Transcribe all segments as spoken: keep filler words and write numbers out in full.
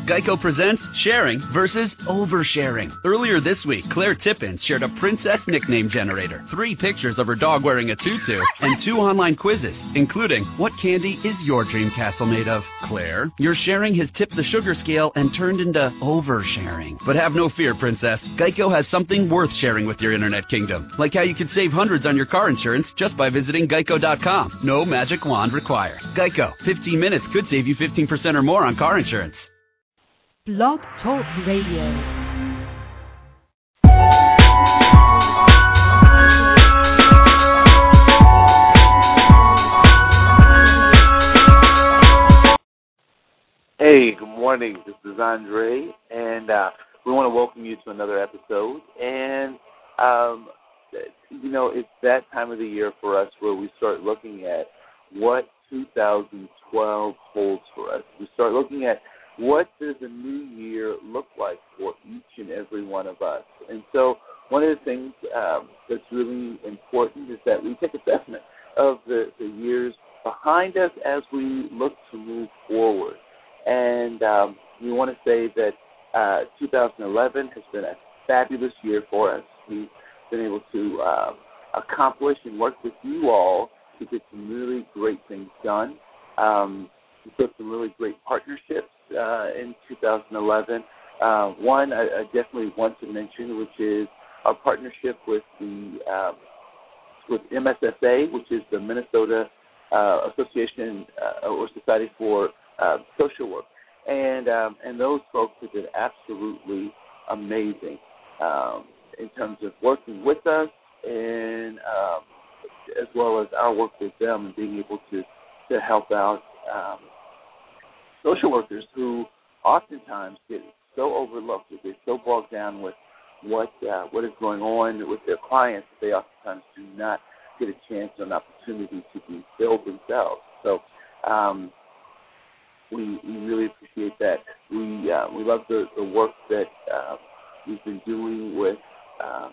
Geico presents sharing versus oversharing. Earlier this week, Claire Tippins shared a princess nickname generator, three pictures of her dog wearing a tutu, and two online quizzes, including what candy is your dream castle made of? Claire, your sharing has tipped the sugar scale and turned into oversharing. But have no fear, princess. Geico has something worth sharing with your internet kingdom, like how you could save hundreds on your car insurance just by visiting geico dot com. No magic wand required. Geico, fifteen minutes could save you fifteen percent or more on car insurance. Blog Talk Radio. Hey, good morning. This is Andre, and uh, we want to welcome you to another episode. And, um, you know, it's that time of the year for us where we start looking at what two thousand twelve holds for us. We start looking at what does a new year look like for each and every one of us. And so one of the things um, that's really important is that we take assessment of the, the years behind us as we look to move forward. And um, we want to say that uh, two thousand eleven has been a fabulous year for us. We've been able to uh, accomplish and work with you all to get some really great things done. Um, we built some really great partnerships uh, in two thousand eleven. Uh, one I, I definitely want to mention, which is our partnership with the um, with M S S A, which is the Minnesota uh, Association uh, or Society for uh, Social Work, and um, and those folks have been absolutely amazing um, in terms of working with us, and um, as well as our work with them and being able to to help out um, social workers who oftentimes get so overlooked, they get so bogged down with what uh, what is going on with their clients that they oftentimes do not get a chance or an opportunity to be filled themselves. So um, we, we really appreciate that. We uh, we love the, the work that uh, we've been doing with uh,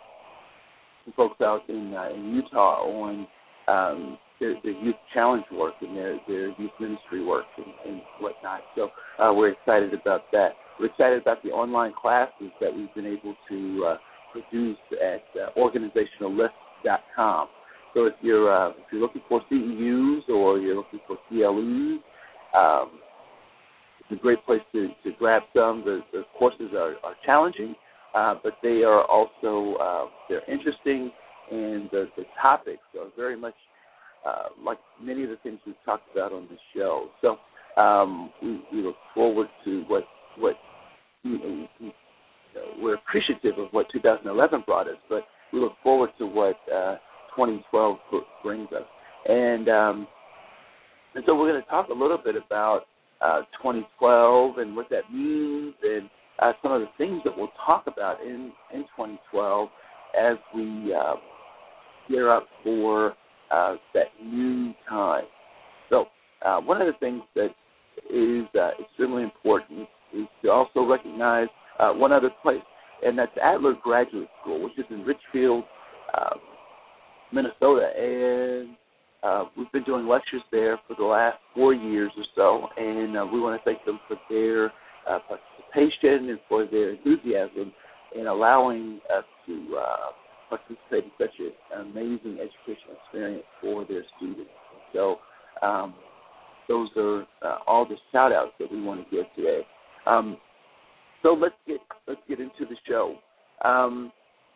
some folks out in, uh, in Utah on um, their, their youth challenge work and their, their youth ministry work and, and whatnot. So uh, we're excited about that. We're excited about the online classes that we've been able to uh, produce at uh, organizational lift dot com. So if you're uh, if you're looking for C E Us or you're looking for C L Es, um, it's a great place to, to grab some. The, the courses are, are challenging, uh, but they are also uh, they're interesting, and the, the topics are very much uh, like many of the things we've talked about on the show. So um, we, we look forward to what what you know, we, we're appreciative of what two thousand eleven brought us, but we look forward to what uh, twenty twelve brings us. And um, and so we're going to talk a little bit about uh, twenty twelve and what that means, and uh, some of the things that we'll talk about in, in twenty twelve as we uh, gear up for uh, that new time. So uh, one of the things that is uh, extremely important is to also recognize uh, one other place, and that's Adler Graduate School, which is in Richfield, uh, Minnesota, and uh, we've been doing lectures there for the last four years or so, and uh, we want to thank them for their uh, participation and for their enthusiasm in allowing us to uh, participate in such an amazing educational experience for their students. So um, those are uh, all the shout-outs that we want to give today. Um, so let's get let's get into the show. Um,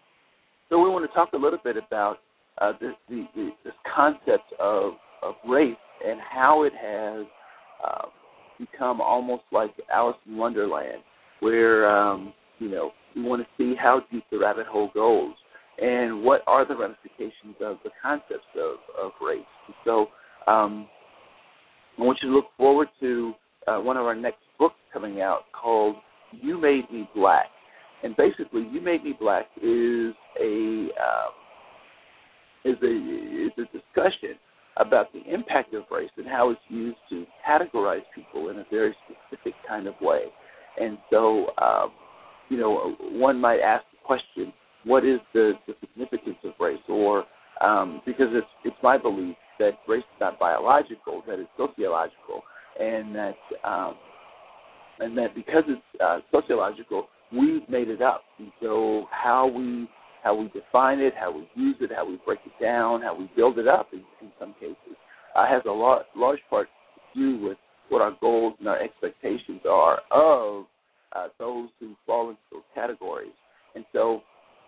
so we want to talk a little bit about uh, this, the, the, this concept of, of race and how it has uh, become almost like Alice in Wonderland, where um, you know we want to see how deep the rabbit hole goes and what are the ramifications of the concepts of, of race. And so um, I want you to look forward to uh, one of our next books coming out called You Made Me Black. And basically, You Made Me Black is a um, is a is a discussion about the impact of race and how it's used to categorize people in a very specific kind of way. And so, um, you know, one might ask the question, what is the, the significance of race? Or um, because it's it's my belief that race is not biological, that it's sociological, and that um, and that because it's uh, sociological, we've made it up. And so how we how we define it, how we use it, how we break it down, how we build it up in, in some cases, uh, has a lot, large part to do with what our goals and our expectations are of uh, those who fall into those categories. And so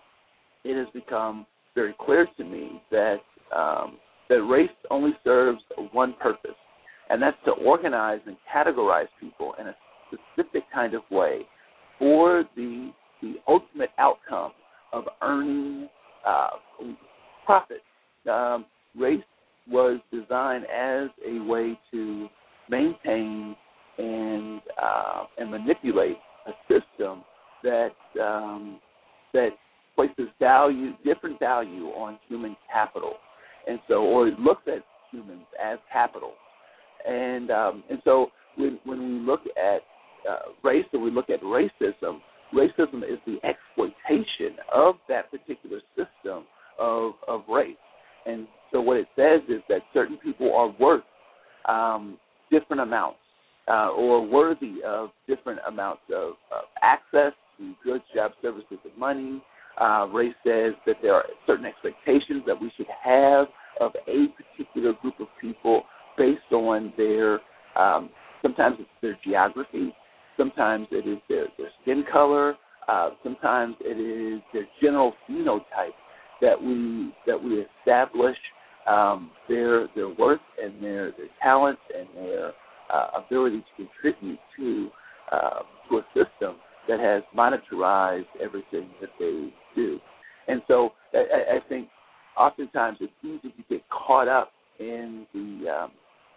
it has become very clear to me that um, that race only serves one purpose, and that's to organize and categorize people in a specific kind of way for the the ultimate outcome of earning uh, profit. Um, race was designed as a way to maintain and uh, and manipulate a system that um, that places value, different value on human capital, and so or it looks at humans as capital, and um, and so when when we look at uh, race or we look at racism. Racism is the exploitation of that particular system of, of race. And so what it says is that certain people are worth um, different amounts uh, or worthy of different amounts of, of access to goods, jobs, services, and money. Uh, race says that there are certain expectations that we should have of a particular group of people based on their, um, sometimes it's their geography. Sometimes it is their, their skin color. Uh, sometimes it is their general phenotype that we that we establish um, their their worth and their, their talents and their uh, ability to contribute to uh, to a system that has monetarized everything that they do. And so I, I think oftentimes it's easy to get caught up in the um,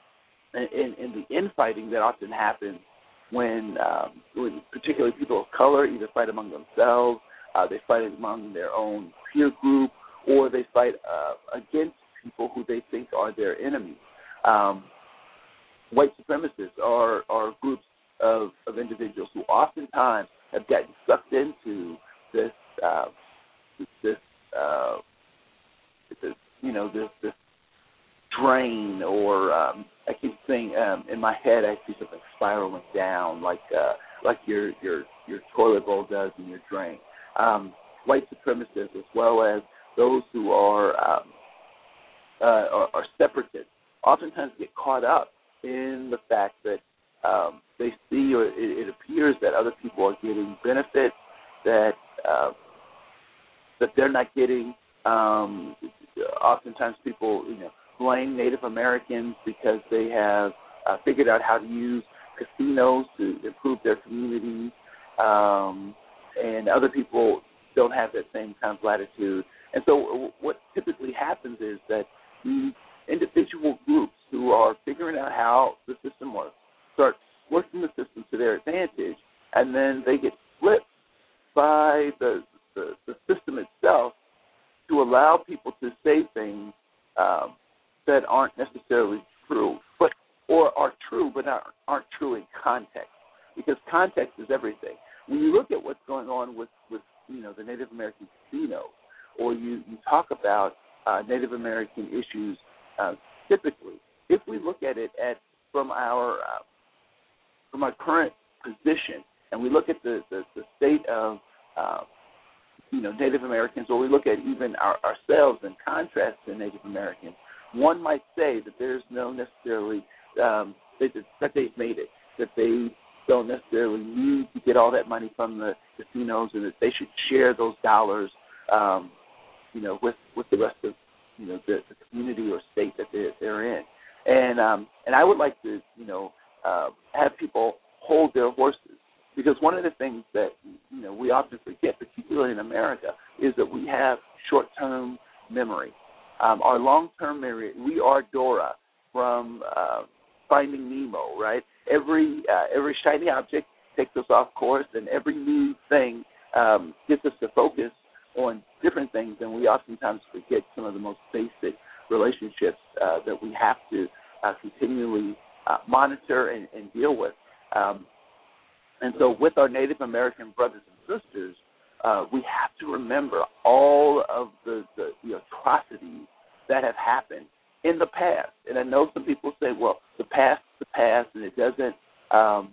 in, in the infighting that often happens. When, um, when particularly people of color either fight among themselves, uh, they fight among their own peer group, or they fight uh, against people who they think are their enemies. Um, white supremacists are, are groups of, of individuals who oftentimes have gotten sucked into this, uh, this, uh, this, you know, this, this drain, or um, I keep saying um, in my head I see something spiraling down, like uh, like your your your toilet bowl does in your drain. Um, white supremacists, as well as those who are um, uh, are, are separatists, oftentimes get caught up in the fact that um, they see, or it, it appears that other people are getting benefits that uh, that they're not getting. Um, oftentimes, people, you know, blame Native Americans because they have uh, figured out how to use casinos to improve their communities, um, and other people don't have that same kind of latitude. And so what typically happens is that these individual groups who are figuring out how the system works start working the system to their advantage, and then they get flipped by the, the, the system itself to allow people to say things um, that aren't necessarily true, but or are true but aren't, aren't true in context, because context is everything. When you look at what's going on with, with you know, the Native American casinos, or you, you talk about uh, Native American issues, uh, typically, if we look at it at from our uh, from our current position, and we look at the, the, the state of uh, you know, Native Americans, or we look at even our, ourselves in contrast to Native Americans, one might say that there's no necessarily um, that, that they've made it, that they don't necessarily need to get all that money from the casinos, and that they should share those dollars, um, you know, with, with the rest of, you know, the, the community or state that they're, they're in. And um, and I would like to, you know, uh, have people hold their horses, because one of the things that, you know, we often forget, particularly in America, is that we have short-term memory. Um, our long-term memory, we are Dora from uh, Finding Nemo, right? Every uh, every shiny object takes us off course, and every new thing um, gets us to focus on different things, and we oftentimes forget some of the most basic relationships uh, that we have to uh, continually uh, monitor and, and deal with. Um, and so with our Native American brothers and sisters, uh, we have to remember all of the, the, the atrocities that have happened in the past. And I know some people say, well, the past is the past, and it doesn't um,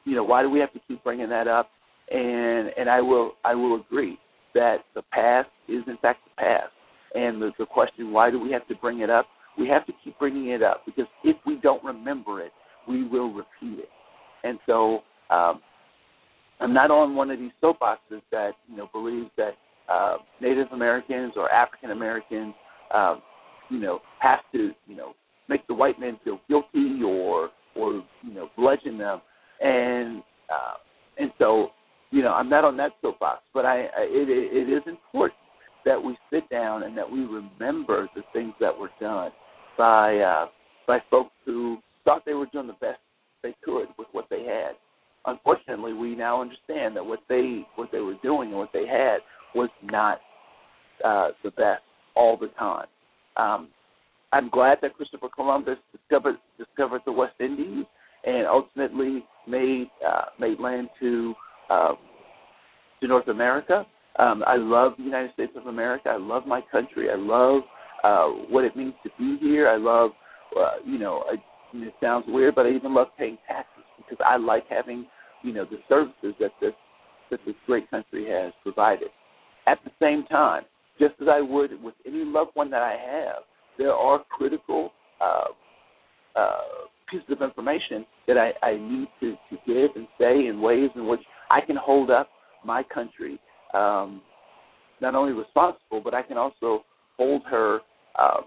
you know, why do we have to keep bringing that up? And and I will I will agree that the past is in fact the past. And the, the question, why do we have to bring it up? We have to keep bringing it up because if we don't remember it, we will repeat it. And so um, I'm not on one of these soapboxes that, you know, believes that uh, Native Americans or African Americans, um, you know, have to, you know, make the white men feel guilty or, or you know, bludgeon them. And uh, and so, you know, I'm not on that soapbox, but I, I it, it is important that we sit down and that we remember the things that were done by uh, by folks who thought they were doing the best they could with what they had. Unfortunately, we now understand that what they what they were doing and what they had was not uh, the best all the time. Um, I'm glad that Christopher Columbus discovered discovered the West Indies and ultimately made uh, made land to uh, to North America. Um, I love the United States of America. I love my country. I love uh, what it means to be here. I love, uh, you know, I, it sounds weird, but I even love paying taxes because I like having, you know, the services that this that this great country has provided. At the same time, just as I would with any loved one that I have, there are critical uh, uh, pieces of information that I, I need to, to give and say in ways in which I can hold up my country Um, not only responsible, but I can also hold her uh,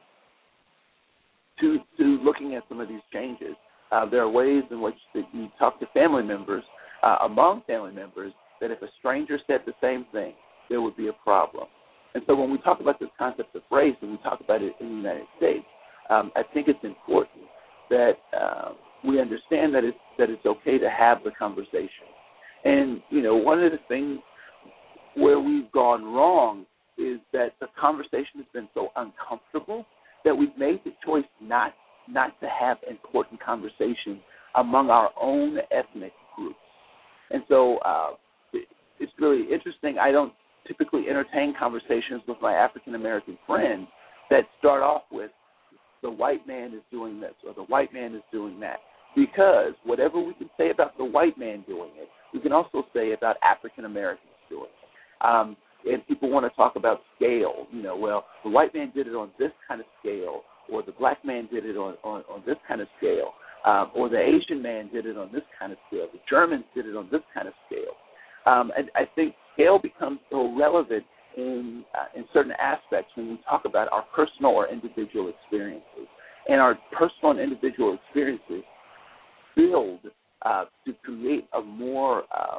to to looking at some of these changes. Uh, there are ways in which that you talk to family members, uh, among family members, that if a stranger said the same thing, there would be a problem. And so when we talk about this concept of race and we talk about it in the United States, um, I think it's important that uh, we understand that it's, that it's okay to have the conversation. And, you know, one of the things where we've gone wrong is that the conversation has been so uncomfortable that we've made the choice not not to have important conversations among our own ethnic groups. And so uh, it, it's really interesting. I don't typically entertain conversations with my African-American friends that start off with the white man is doing this or the white man is doing that, because whatever we can say about the white man doing it, we can also say about African-Americans doing it. Um, and people want to talk about scale. You know, well, the white man did it on this kind of scale, or the black man did it on, on, on this kind of scale, um, or the Asian man did it on this kind of scale. The Germans did it on this kind of scale. Um, and I think scale becomes so relevant in uh, in certain aspects when we talk about our personal or individual experiences. And our personal and individual experiences build uh, to create a more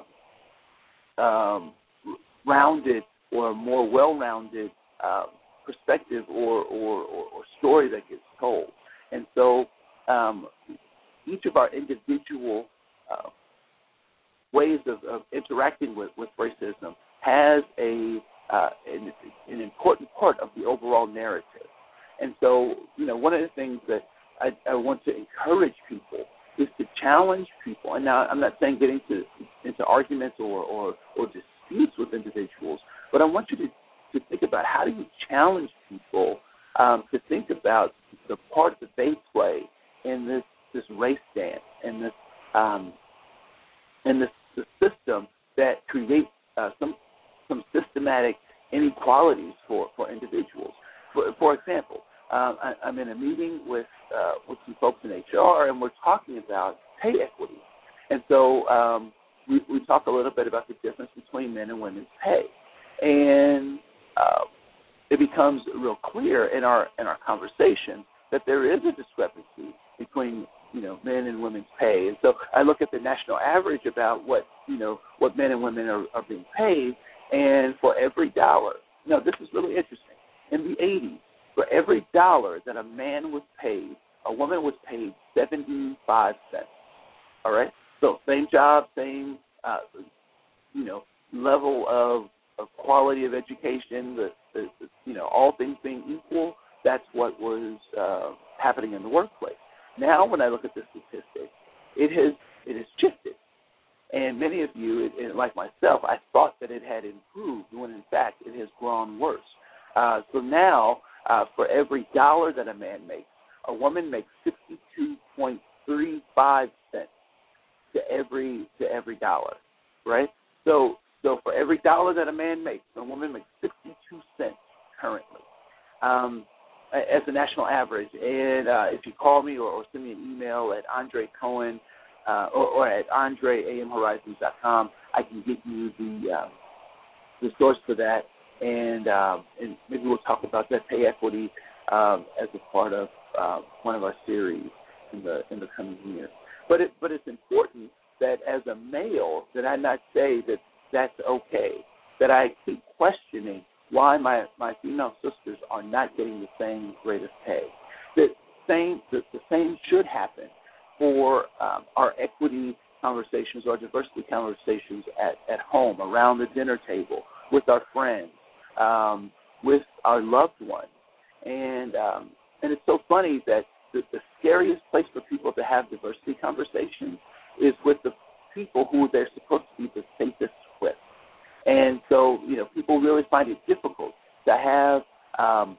uh, um, rounded or a more well-rounded uh, perspective or, or, or, or story that gets told. And so um, each of our individual uh, ways of, of interacting with, with racism has a uh, an, an important part of the overall narrative. And so, you know, one of the things that I, I want to encourage people is to challenge people. And now I'm not saying get into, into arguments or, or, or disputes with individuals, but I want you to, to think about how do you challenge people um, to think about the part that they play in this, this race dance and this um, and this the system that creates uh, some some systematic inequalities for, for individuals. For, for example, um, I, I'm in a meeting with uh, with some folks in H R, and we're talking about pay equity. And so um, we, we talk a little bit about the difference between men and women's pay. And uh, it becomes real clear in our in our conversation that there is a discrepancy between, you know, men and women's pay. And so I look at the national average about what, you know, what men and women are, are being paid, and for every dollar, no, this is really interesting. In the eighties, for every dollar that a man was paid, a woman was paid seventy-five cents. All right? So same job, same, uh, you know, level of, of quality of education, the, the, the, you know, all things being equal, that's what was uh, happening in the workplace. Now, when I look at the statistics, it has it has shifted. And many of you, it, like myself, I thought that it had improved, when in fact it has grown worse. Uh, so now, uh, for every dollar that a man makes, a woman makes sixty-two point three five cents. to every to every dollar, right? So so for every dollar that a man makes, a woman makes sixty-two cents currently, um, as a national average. And uh, if you call me or, or send me an email at Andre Cohen uh, or, or at Andre A M Horizons dot com, I can get you the uh, the source for that, and um, and maybe we'll talk about that pay equity um, as a part of uh, one of our series in the in the coming years. But it but it's important that as a male that I not say that that's okay, that I keep questioning why my, my female sisters are not getting the same rate of pay. The same the, the same should happen for um, our equity conversations or diversity conversations at, at home, around the dinner table, with our friends, um, with our loved ones. And um, and it's so funny that the, the scariest place for people to have diversity conversations is with the people who they're supposed to be the safest with. And so, you know, people really find it difficult to have um,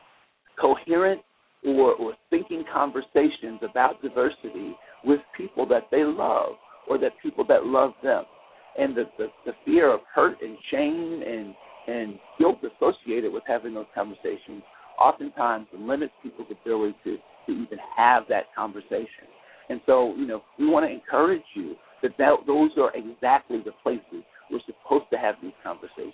coherent or, or thinking conversations about diversity with people that they love or that people that love them. And the, the, the fear of hurt and shame and, and guilt associated with having those conversations oftentimes limits people's ability to, to even have that conversation. And so, you know, we want to encourage you that, that those are exactly the places we're supposed to have these conversations,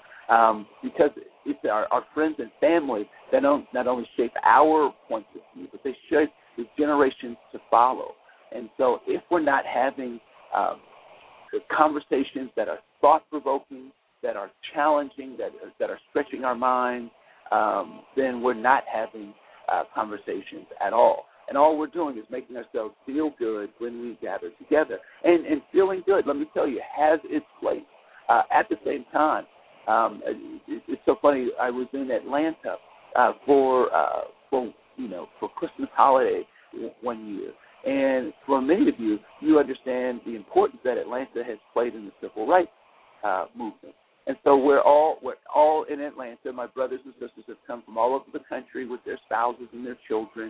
um, because it's our, our friends and family that don't not only shape our points of view, but they shape the generations to follow. And so if we're not having um, conversations that are thought-provoking, that are challenging, that, that are stretching our minds, um, then we're not having uh, conversations at all. And all we're doing is making ourselves feel good when we gather together. And, and feeling good, let me tell you, has its place. Uh, at the same time, um, it, it's so funny, I was in Atlanta uh, for, uh, for, you know, for Christmas holiday one year. And for many of you, you understand the importance that Atlanta has played in the civil rights uh, movement. And so we're all we're all in Atlanta. My brothers and sisters have come from all over the country with their spouses and their children.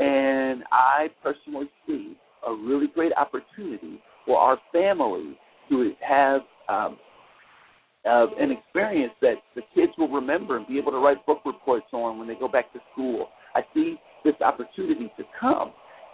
And I personally see a really great opportunity for our family to have um, uh, an experience that the kids will remember and be able to write book reports on when they go back to school. I see this opportunity to come.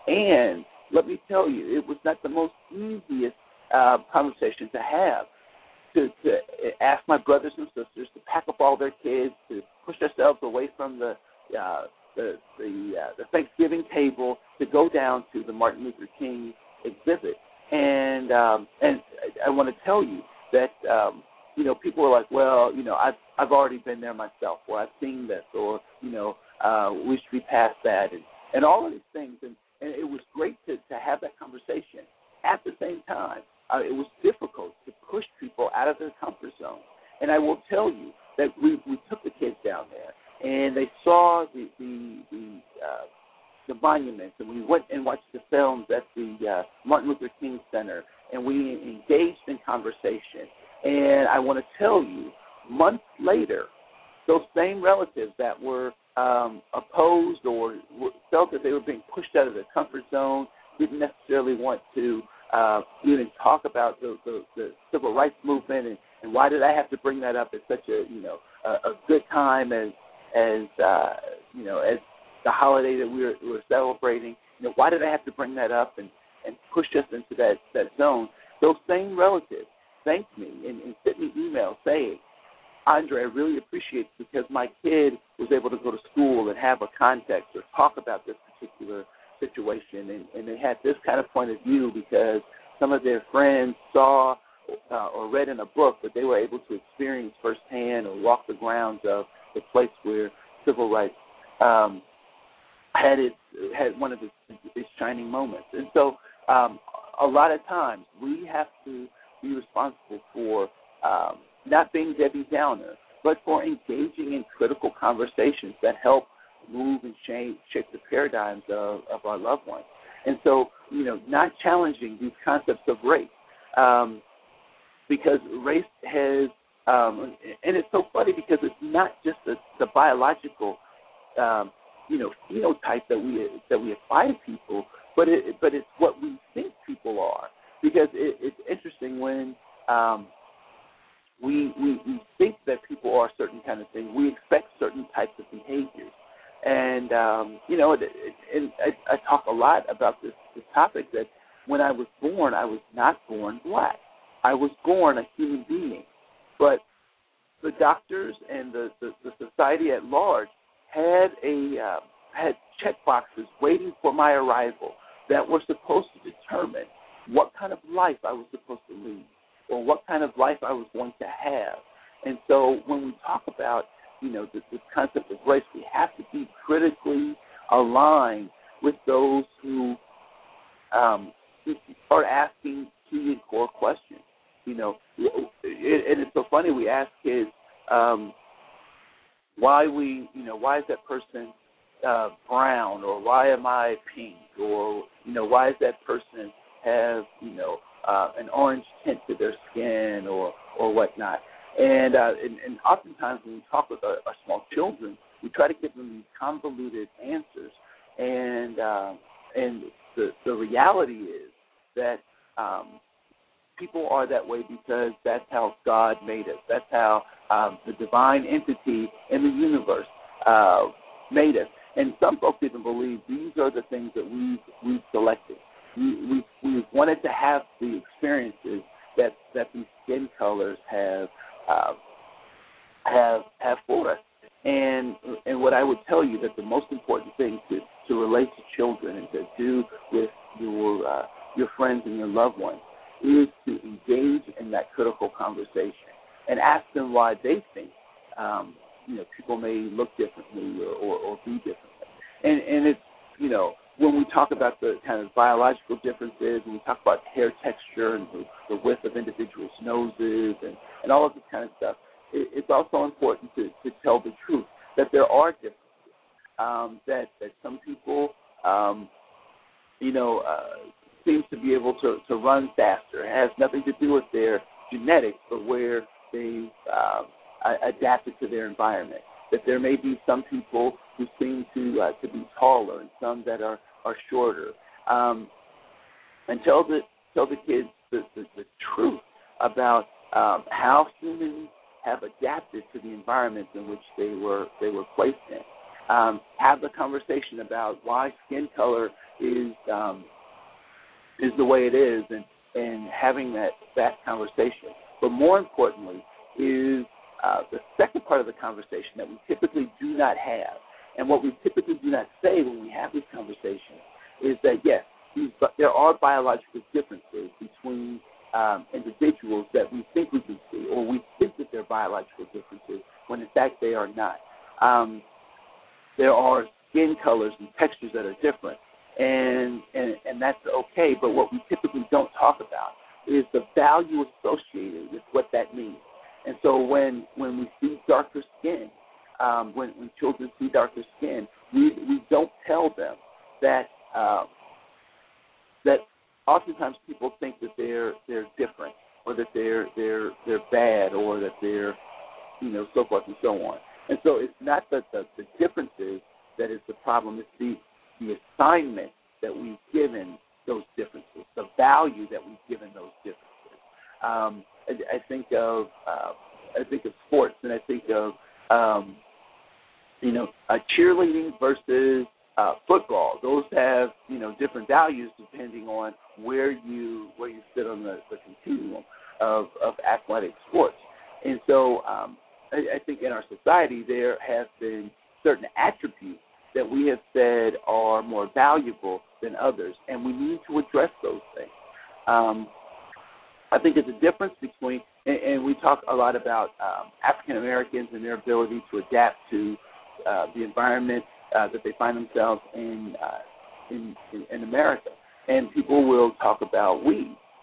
And let me tell you, it was not the most easiest uh, conversation to have, to, to ask my brothers and sisters to pack up all their kids, to push ourselves away from the uh, the the, uh, the Thanksgiving table to go down to the Martin Luther King exhibit. And um, and I, I want to tell you that um, you know, people are like, well, you know, I've I've already been there myself, or I've seen this, or you know, uh, we should be past that, and, and all of these things. And, and it was great to, to have that conversation. At the same time, uh, it was difficult to push people out of their comfort zone. And I will tell you that we, we took the kids down there, and they saw the the the, uh, the monuments, and we went and watched the films at the uh, Martin Luther King Center, and we engaged in conversation. And I want to tell you, months later, those same relatives that were um, opposed or felt that they were being pushed out of their comfort zone, didn't necessarily want to uh, even talk about the, the, the civil rights movement, and, and why did I have to bring that up at such a you know a, a good time as as uh, you know as the holiday that we were, we were celebrating. You know, why did I have to bring that up and, and push us into that, that zone? Those same relatives thanked me and, and sent me emails saying, Andre, I really appreciate it because my kid was able to go to school and have a context or talk about this particular situation, and, and they had this kind of point of view because some of their friends saw uh, or read in a book that they were able to experience firsthand or walk the grounds of the place where civil rights um, had its had one of its, its shining moments. And so um, a lot of times we have to be responsible for um, not being Debbie Downer, but for engaging in critical conversations that help move and change, shape the paradigms of, of our loved ones. And so, you know, not challenging these concepts of race, um, because race has, um, and it's so funny because it's not just the, the biological, um, you know, phenotype that we that we apply to people, but it, but it's what we think people are. because it, it's interesting when um, we, we we think that people are certain kind of things. We expect certain types of behaviors. And, um, you know, it, it, and I, I talk a lot about this, this topic that when I was born, I was not born black. I was born a human being. But the doctors and the, the, the society at large had a uh, had check boxes waiting for my arrival that were supposed to determine what kind of life I was supposed to lead or what kind of life I was going to have. And so when we talk about you know, this, this concept of race, we have to be critically aligned with those who um, are asking key and core questions. You know, it, and it's so funny. We ask kids um, why we, you know, why is that person uh, brown, or why am I pink, or you know, why does that person have, you know, uh, an orange tint to their skin, or or whatnot. And, uh, and and oftentimes when we talk with our, our small children, we try to give them these convoluted answers. And uh, and the the reality is that um, people are that way because that's how God made us. That's how um, the divine entity in the universe uh, made us. And some folks even believe these are the things that we've, we've selected. We, we, we've wanted to have the experiences that, that these skin colors have Uh, have have for us. And and what I would tell you that the most important thing to, to relate to children and to do with your uh, your friends and your loved ones is to engage in that critical conversation and ask them why they think um, you know people may look differently or, or, or be differently. And and it's you know when we talk about the kind of biological differences, when we talk about hair texture and the, the width of individuals' noses and, and all of this kind of stuff, it, it's also important to, to tell the truth that there are differences, um, that, that some people, um, you know, uh, seem to be able to, to run faster. It has nothing to do with their genetics, but where they've uh, adapted to their environment. That there may be some people who seem to uh, to be taller and some that are, are shorter. Um, and tell the tell the kids the, the, the truth about um, how humans have adapted to the environments in which they were they were placed in. Um, have the conversation about why skin color is um, is the way it is, and, and having that that conversation. But more importantly is Uh, the second part of the conversation that we typically do not have, and what we typically do not say when we have this conversation, is that, yes, these, there are biological differences between um, individuals that we think we can see, or we think that they're biological differences, when in fact they are not. Um, there are skin colors and textures that are different, and, and, and that's okay, but what we typically don't talk about is the value associated with what that means. And so when, when we see darker skin, um, when, when children see darker skin, we we don't tell them that um, that oftentimes people think that they're they're different, or that they're they're they're bad, or that they're you know so forth and so on. And so it's not that the, the differences that is the problem; it's the the assignment that we've given those differences, the value that we've given those differences. Um, I, I think of uh, I think of sports, and I think of um, you know uh, cheerleading versus uh, football. Those have you know different values depending on where you where you sit on the, the continuum of, of athletic sports. And so um, I, I think in our society there have been certain attributes that we have said are more valuable than others, and we need to address those things. Um, I think there's a difference between, and, and we talk a lot about um, African Americans and their ability to adapt to uh, the environment uh, that they find themselves in, uh, in, in in America. And people will talk about we,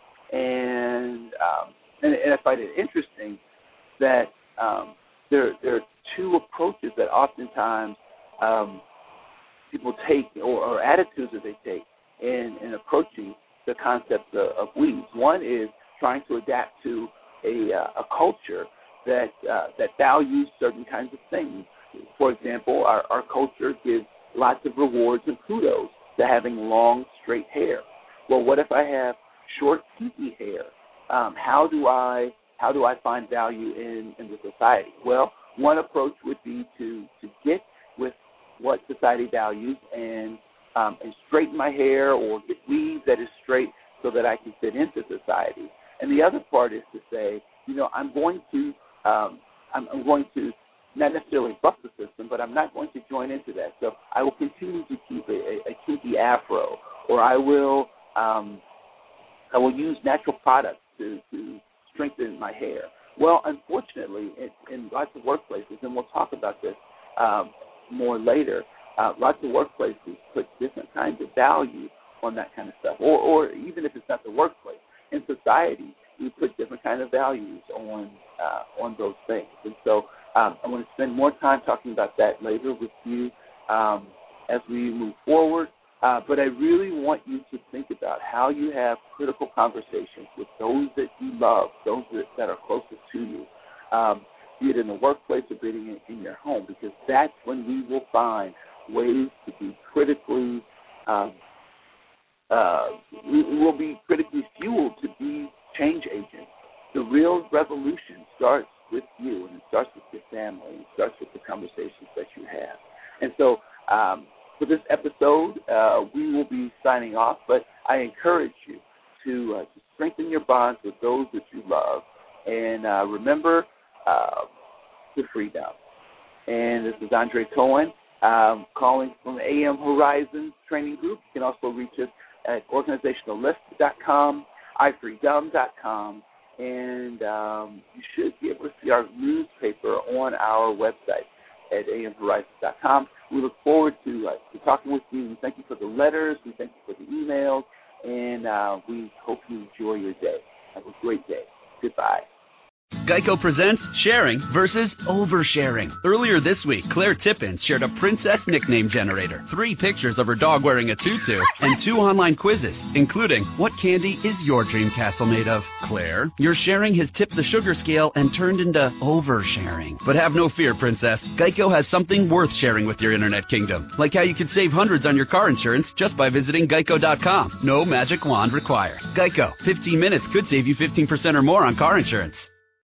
and um, and, and I find it interesting that um, there there are two approaches that oftentimes um, people take, or, or attitudes that they take in, in approaching the concept of, of weeds. One is trying to adapt to a, uh, a culture that uh, that values certain kinds of things. For example, our, our culture gives lots of rewards and kudos to having long, straight hair. Well, what if I have short, kinky hair. Um, how do I how do I find value in, in the society? Well, one approach would be to, to get with what society values and um, and straighten my hair or get weave that is straight so that I can fit into society. And the other part is to say, you know, I'm going to um, I'm, I'm going to not necessarily buck the system, but I'm not going to join into that. So I will continue to keep a, a, a kinky afro, or I will um, I will use natural products to, to strengthen my hair. Well, unfortunately, in, in lots of workplaces, and we'll talk about this um, more later, uh, lots of workplaces put different kinds of value on that kind of stuff, or, or even if it's not the workplace, in society, we put different kinds of values on uh, on those things. And so um, I want to spend more time talking about that later with you um, as we move forward. Uh, but I really want you to think about how you have critical conversations with those that you love, those that, that are closest to you, um, be it in the workplace or be it in, in your home, because that's when we will find ways to be critically, um, uh, we will be critically fueled to be change agents. The real revolution starts with you, and it starts with your family, and it starts with the conversations that you have. And so, um, for this episode, uh, we will be signing off, but I encourage you to, uh, to strengthen your bonds with those that you love, and uh, remember uh, the freedom. And this is Andre Cohen um, calling from the A M Horizons Training Group. You can also reach us at organizationalist dot com, i freedom dot com, and um, you should be able to see our newspaper on our website at a m horizons dot com. We look forward to, uh, to talking with you. We thank you for the letters. We thank you for the emails. And uh, we hope you enjoy your day. Have a great day. Goodbye. Geico presents sharing versus oversharing. Earlier this week, Claire Tippins shared a princess nickname generator, three pictures of her dog wearing a tutu, and two online quizzes, including what candy is your dream castle made of? Claire, your sharing has tipped the sugar scale and turned into oversharing. But have no fear, princess. Geico has something worth sharing with your internet kingdom, like how you could save hundreds on your car insurance just by visiting geico dot com. No magic wand required. Geico, fifteen minutes could save you fifteen percent or more on car insurance.